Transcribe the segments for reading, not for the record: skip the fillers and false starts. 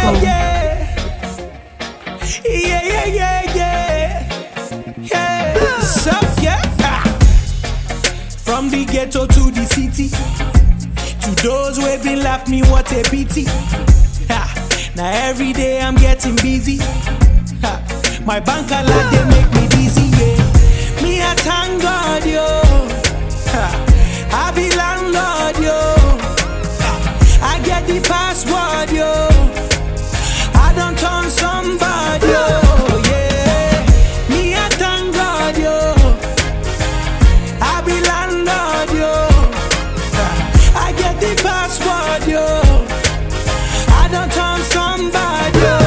Yeah. So, yeah. From the ghetto to the city, to those who have been laugh me, what a pity. Now every day I'm getting busy. My bank alert, they make me dizzy, yeah. Me I thank God, yo. I be landlord, yo. I get the password, yo. I don't turn somebody, yo. Yeah. Me I thank God, yo. I be landlord, yo. I get the password, yo. I don't turn somebody, yo.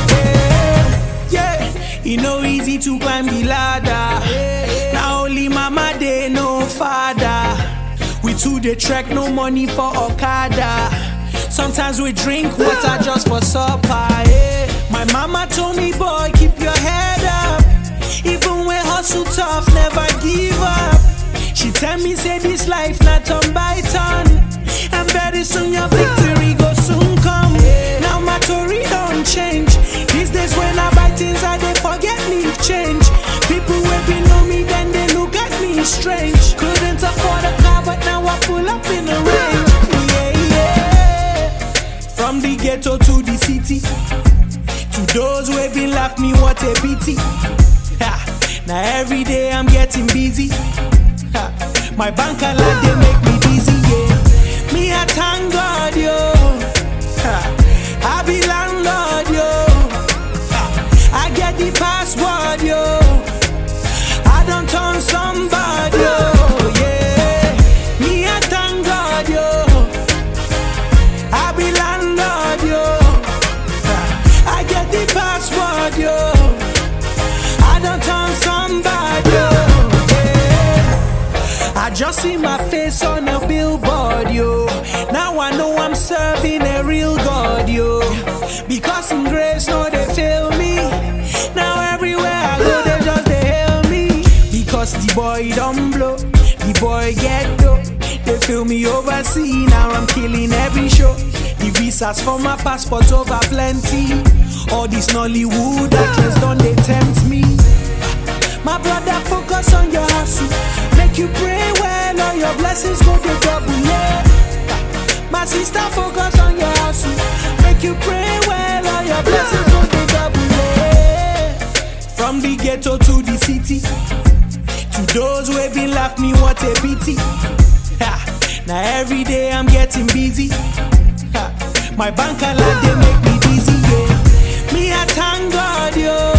It no easy to climb the ladder. Now only mama they no father. We two the trek, no money for Okada. Sometimes we drink water just for supper. My mama told me, boy, keep your head up. Even when hustle tough, never give up. She tell me, say this life not turn by turn, and very soon your victory go soon come. Now my story don't change. These days when I buy things, I they forget me change. People will below me, then they look at me strange. Couldn't afford a car, but now I pull up in the range. Yeah. From the ghetto to the city, to those who have been laugh me, what a pity. Now every day I'm getting busy. My bank alert, they make me dizzy, yeah. Me I thank God, yo. I be landlord, yo. I get the password, yo. I don't turn somebody, yo. Yeah. Me I thank God, yo. I be landlord, yo. I get the password, yo. I don't turn somebody, yo. Yeah. I just see my face on a billboard, yo. Now I know I'm serving a real God, yo. Because in grace, no, they fail me. Now everywhere I go, they just they hail me. Because the boy don't blow, the boy get dope. They feel me overseas, now I'm killing every show. The visas for my passport over plenty. All this Nollywood actors done, they tempt me. My brother, focus on your hustle. Make you pray well, all your blessings go to double, yeah. My sister, focus on your hustle. Make you pray well, all your blessings go to double, yeah. From the ghetto to the city, to those who have been laugh me, what a pity. Now every day I'm getting busy. My bank alert, they make me dizzy, yeah. Me I thank God, yo.